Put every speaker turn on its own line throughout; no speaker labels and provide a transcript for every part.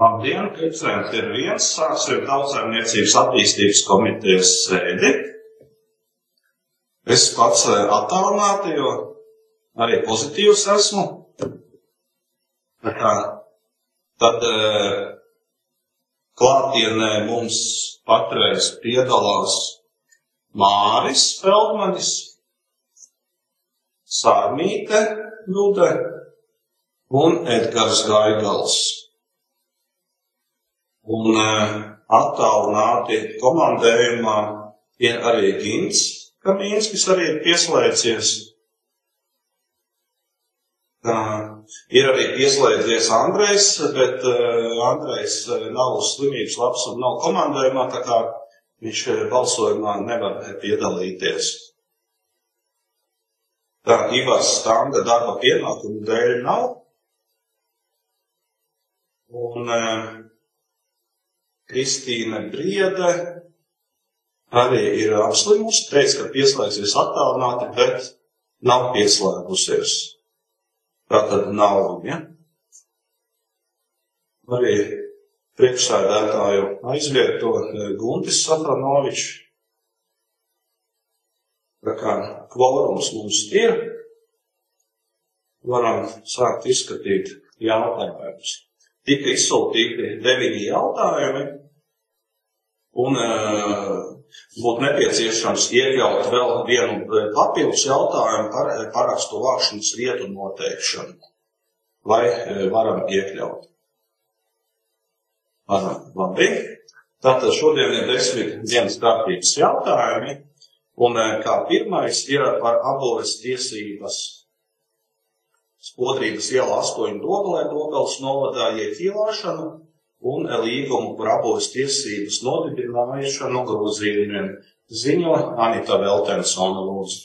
Labdien, priekšsēdētājs ir viens, sāksim Tautsaimniecības attīstības komitejas sēdi. Es pats attālināti, jo arī pozitīvs esmu. Tad klātienē mums patreiz piedalās Māris Feldmanis, Sārmīte Ļude un Edgars Gaigals. Un attālināti komandējumā ir arī Gints Kamīns, kas arī ir pieslēdzies. Ir arī pieslēdzies Andrejs, bet Andrejs nav slimības labs un nav komandējumā, tā kā viņš balsojumā nevar piedalīties. Ivars Stanga darba pienākumu dēļ nav. Un Kristīne Briede arī ir apslimusi, teica, ka pieslēgsies attālināti, bet nav pieslēgusies. Tātad nav, ja? Arī priekšsēdētāju aizvieto Guntis Safranovičs. Tā kā kvorums mums ir, varam sākt izskatīt jautājumus. Tika izsūtīti 9 jautājumi, un būtu nepieciešams iekļaut vēl vienu papildus jautājumu par parakstu vākšanas vietu noteikšanu. Vai varam iekļaut? Varam, labi. Tātad šodien ir 10 dienas kārtības jautājumi, un kā pirmais ir par aboves tiesības. Spodrības iela 8 Dobalē, Dobeles novadā ieķīlāšanu un līgumu par aboves tiesības nodibināšanu grozījumiem. Ziņo Anita Veltensona lūdzu.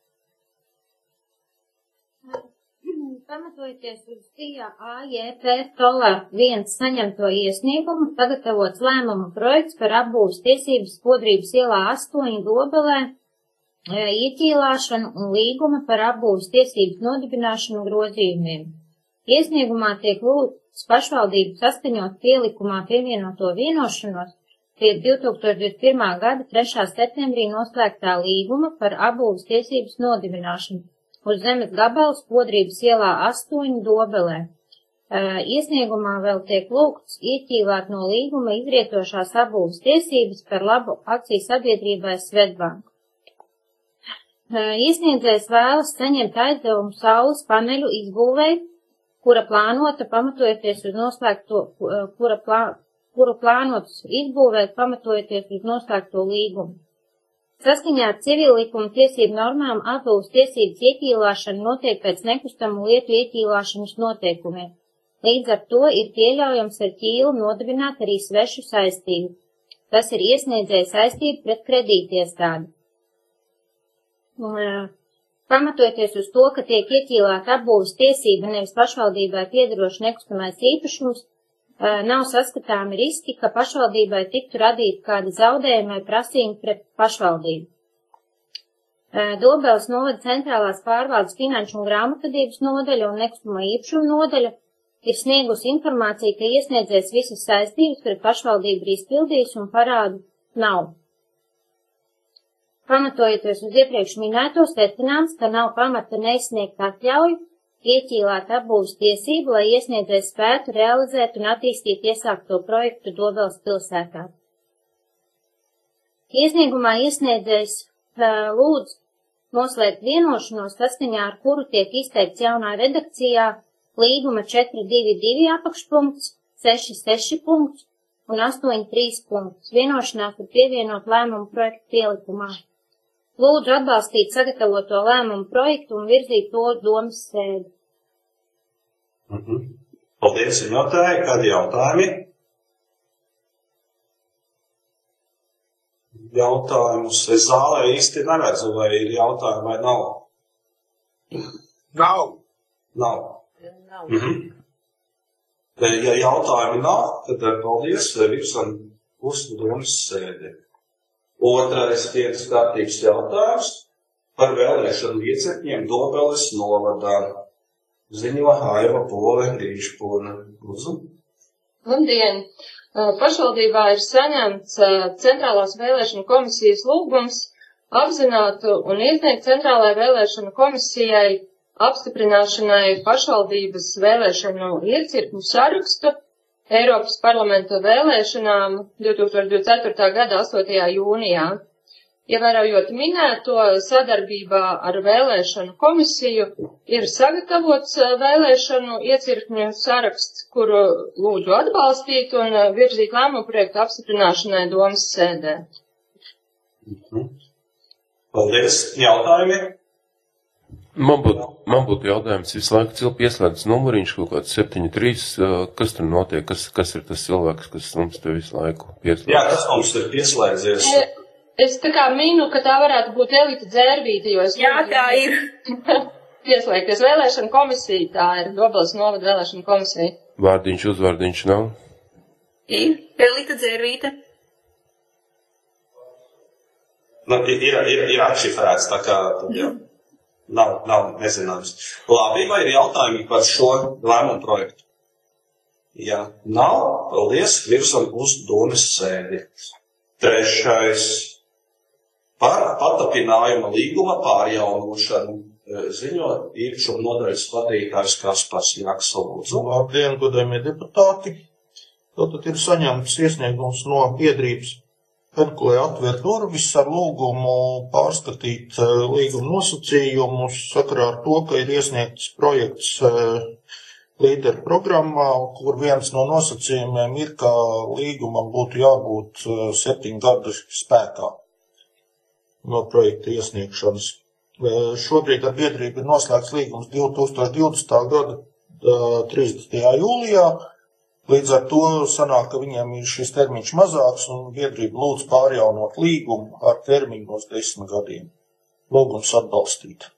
Pamatojoties uz TIA AJP Tolā 1 saņemto iesniegumu, sagatavots lēmuma projekts par aboves tiesības Spodrības ielā 8 Dobelē, ieķīlāšanu un līguma par aboves tiesības nodibināšanu grozījumiem. Iesniegumā tiek lūgts pašvaldību saskaņot pielikumā pievienoto vienošanos pie 2021. gada 3. septembrī noslēgtā līguma par aboves tiesības nodibināšanu uz zemes gabalu Spodrības ielā 8 Dobelē. Iesniegumā vēl tiek lūgts ieķīlāt no līguma izrietošās aboves tiesības par labu akciju sabiedrībai Svedbank. Iesniedzējs vēlas saņemt aizdevumu saules paneļu izbūvei, kura plānota pamatojoties uz noslēgto, kuru plānotas izbūvēt pamatojoties uz noslēgto līgumu. Saskaņā ar civillikuma tiesību normām aboves tiesības ieķīlāšana notiek pēc nekustamu lietu ieķīlāšanas noteikumiem. Līdz ar to ir pieļaujams ar ķīlu nodibināt arī svešu saistību. Tas ir iesniedzēja saistība pret kredītiestādi. Pamatojoties uz to, ka tiek ieķīlāta aboves tiesība nevis pašvaldībai piederošs nekustamais īpašums, nav saskatāmi riski, ka pašvaldībai tiktu radīta kāda zaudējuma vai prasījuma pret pašvaldību. Dobeles novada centrālās pārvaldes finanšu un grāmatvedības nodaļa un nekustamo īpašumu nodaļa ir sniegusi informāciju, ka iesniedzējs visas saistības pret pašvaldību ir izpildījis un parādu nav. Pamatojoties uz iepriekš minēto, secināms, ka nav pamata neizsniegt atļauju, ieķīlāt aboves tiesību, lai iesniedzējs spētu realizēt un attīstīt iesākto projektu Dobeles pilsētā. Iesniegumā iesniedzējs lūdz noslēgt vienošanos, saskaņā ar kuru tiek izteikts jaunā redakcijā līguma 422 apakšpunkts, 66 punkts un 83 punkts. Vienošanās ir pievienot lēmumu projektu pielikumā. Lūdzu atbalstīt sagatavoto lēmumu projektu un virzīt to uz domas sēdi.
Paldies, ziņotāji. Kādi jautājumi? Jautājumus es zālē īsti neredzu, vai ir jautājumi vai nav. Nav. Ja jautājumi nav, tad paldies, virsam uz domas sēdi. Otrais dienas kārtības jautājums par vēlēšanu iecetņiem Dobeles novadā. Ziņo Aiva Pole Grīšpūna. Lūdzu.
Labdien! Pašvaldībā ir saņemts Centrālās vēlēšanu komisijas lūgums apzinātu un iesniegt Centrālajai vēlēšanu komisijai apstiprināšanai pašvaldības vēlēšanu iecirkņu sarakstu Eiropas parlamenta vēlēšanām 2024. gada 8. jūnijā. Ievērojot minēto, sadarbībā ar vēlēšanu komisiju ir sagatavots vēlēšanu iecirkņu saraksts, kuru lūdzu atbalstīt un virzīt lēmumu projektu apstiprināšanai domas sēdē.
Paldies. Jautājumi?
Man būtu jautājums, visu laiku cilp ieslēgts numuriņš kaut kāds 73, kas tur notiek, kas ir tas cilvēks, kas mums te visu laiku pieslēdz?
Jā, kas mums ir pieslēdzies?
Es tā kā minu, ka tā varētu būt Elita Dzērvīte, jo es...
Jā, tā ir.
Pieslēgties vēlēšana komisija, tā ir Dobeles novada vēlēšana komisija.
Vārdiņš, uzvārdiņš nav?
Ir Elita Dzērvīte.
Nu, ir atšifrēts, tā kā jā, nav nezināms. Labi, vai ir jautājumi par šo lēmumu projektu? Ja nav, paldies, virsam uz domas sēdi. Trešais. Par patapinājuma līguma pārjaunošanu ziņo īpašuma nodaļas vadītājs Kaspars Jaksa.
Labdien, godājumie deputāti! Tātad ir saņemts iesniegums no biedrības Herkulē atver durvis ar lūgumu pārskatīt līguma nosacījumus sakarā ar to, ka ir iesniegts projekts līderu programmā, kur viens no nosacījumiem ir, ka līgumam būtu jābūt 7 gadu spēkā no projekta iesniegšanas. Šobrīd ar biedrību ir noslēgts līgums 2020. gada 30. jūlijā. Līdz ar to sanāk, ka viņiem ir šis termiņš mazāks un biedrība lūdz pārjaunot līgumu ar termiņu uz 10 gadiem. Lūgums atbalstīt.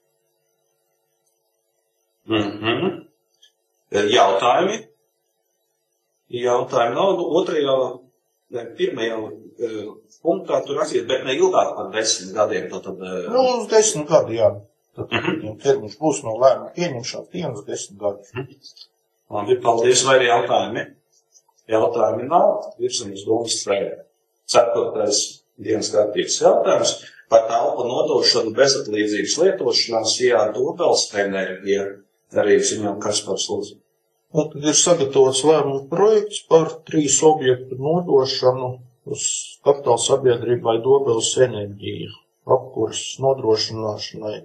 Jautājumi? Jautājumi nav. Pirmajā punktā tur rakstīt, bet ne ilgāk par 10 gadiem.
Uz 10 gadi, jā. Tad termiņš būs no lēmuma pieņemšanas dienas 10 gadi.
Labi, paldies, vai ir jautājumi? Jautājumi nav, virsam uz domas sēdē. 4. dienas kārtības jautājums par telpu nodošanu bezatlīdzības lietošanās IA Dobeles enerģija. Arī ziņām Kaspars lūdzu.
Tad ir sagatavots lēmuma projekts par 3 objektu nodošanu uz kapitāla sabiedrībai Dobeles enerģija apkures nodrošināšanai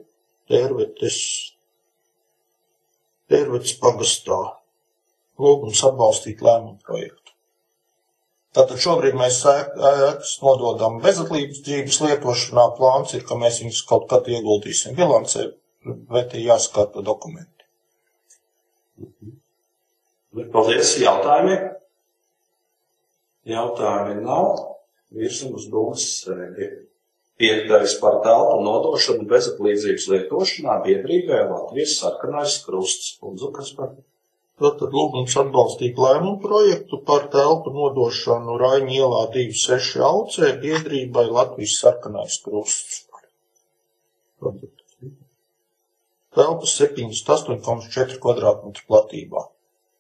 Tērvetes pagastā. Lūgums atbalstīt lēmumu projektu. Tātad šobrīd mēs ēkas nododam bezatlīdzības lietošanā. Plāns ir, ka mēs viņus kaut kad ieguldīsim bilancē, bet ir jāskata dokumenti.
Paldies, jautājumi? Jautājumi nav. Virsam uz domas sēdi. 5. par telpu nodošanu bezatlīdzības lietošanā biedrībai Latvijas sarkanais krusts. Lūdzu, Kaspar.
Tātad lūgums atbalstīt lēmumu projektu par telpu nodošanu Raiņa ielā 26 Aucē biedrībai Latvijas sarkanais krusts. Telpas 78,4 kvadrātmetru platībā.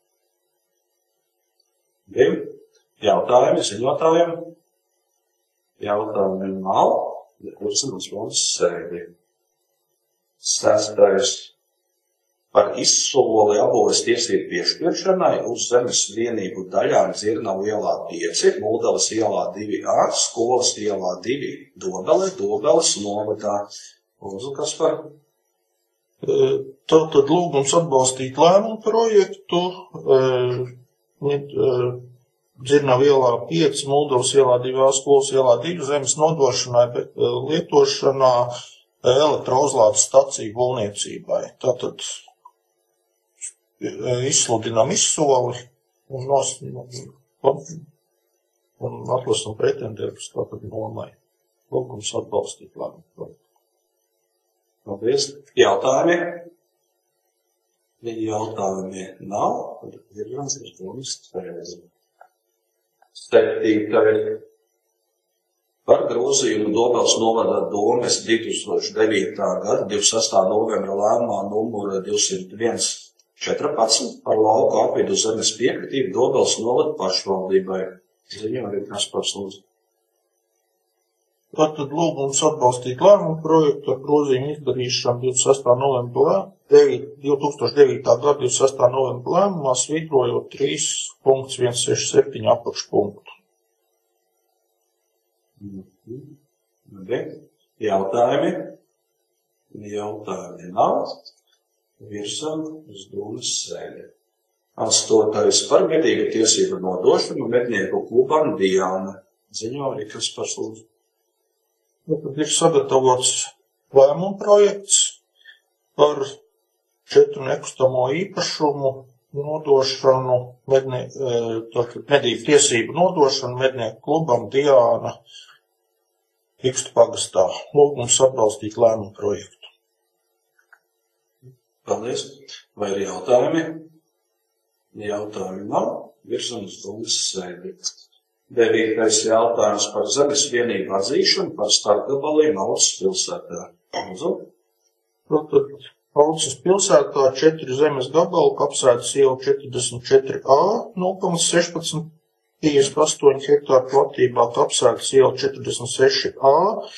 Jautājumi, ziņotājiem? Jautājumi nav. Virsam uz domas sēdi. 6. par izsoli apbūves tiesību piešķiršanai uz zemes vienību daļām Dzirnavu ielā 5, Muldeles ielā 2A, Skolas ielā 2, Dobeles novadā. Lūdzu, Kaspar.
Tātad lūgums atbalstīt lēmumu projektu Dzirnavu ielā 5, Muldeles ielā 2A, Skolas ielā 2 zemes nodošanai lietošanā elektrouzlādes staciju būvniecībai. Tātad izsludinām izsoli un atlasam pretendierus tātad nomai. Lūgums atbalstīt lēmumu projektu.
Paldies. Jautājumi? Jautājumi nav. Ir viens domas sēdi. 7. par grozījumu Dobeles novada domes 2009. gada 26. novembra lēmumā numura 201 14 par lauku apvidu zemes piekritību Dobeles novada pašvaldībai. Ziņo arī Kaspars lūdzu.
Tātad lūgums atbalstīt lēmumu projektu ar grozījumu izdarīšanu 26. novembra 2009. gada 26. novembra lēmumā, svītrojot 3.167 apakšpunktu.
Jautājumi? Jautājumi nav. Virsam uz dūmas sēdi. 8. par medīgu tiesību nodošanu mednieku klubam Diāna. Ziņo arī Kaspars lūdzu.
Tad ir sagatavots lēmuma projekts par 4 nekustamo īpašumu nodošanu, medīgu tiesību nodošanu mednieku klubam Diāna Ikstu pagastā. Lūgums atbalstīt lēmuma projektu.
Paldies. Vai ir jautājumi? Jautājumi nav. Virsam uz dūmas sēdi. 9. jautājums par zemes vienību atzīšanu par starpgabaliem Auces pilsētā. Lūdzu.
Tātad Auces pilsētā 4 zemes gabali, Kapsētas iela 44A, 0,16 58 hektāru platībā, Kapsētas iela 46A,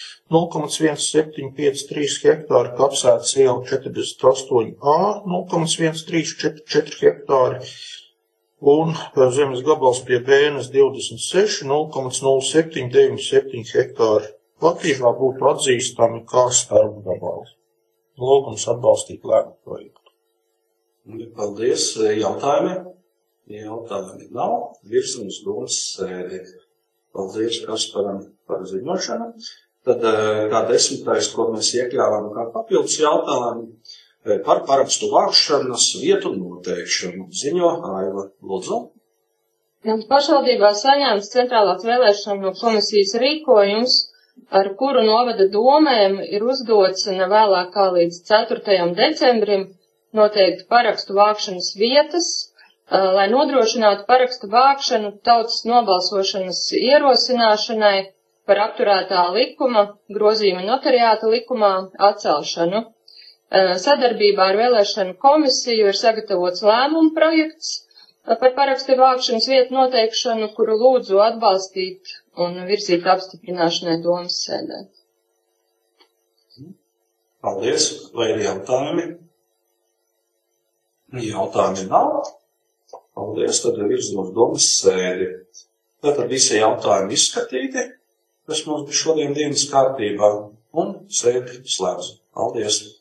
0,1753 hektāri, Kapsētas iela 48A, 0,1344 hektāri un zemes gabals pie Bēnes 26, 0,0797 hektāri. Platībā būtu atzīstami kā starpgabali. Lūgums atbalstīt lēmumu projektu.
Paldies. Jautājumi? Jautājumi nav. Virsam uz dūmas sēdi. Paldies Kasparam par ziņošanu. Tad kā 10. ko mēs iekļāvām kā papildus jautājumu par parakstu vākšanas vietu noteikšanu. Ziņo Aiva lūdzu.
Pašvaldībā saņemts centrālās vēlēšanu komisijas rīkojums, ar kuru novada domēm ir uzdots nevēlāk kā līdz 4. decembrim noteikti parakstu vākšanas vietas, lai nodrošinātu parakstu vākšanu tautas nobalsošanas ierosināšanai par apturētā likuma, grozījuma notariāta likumā atcelšanu. Sadarbībā ar vēlēšanu komisiju ir sagatavots lēmuma projekts par parakstu vākšanas vietu noteikšanu, kuru lūdzu atbalstīt un virzīt apstiprināšanai domas sēdē.
Paldies. Vai ir jautājumi? Jautājumi nav. Paldies. Tad virzam uz domas sēdi. Tātad visi jautājumi izskatīti, kas mums bija šodien dienas kārtībā, un sēdi slēdz. Paldies.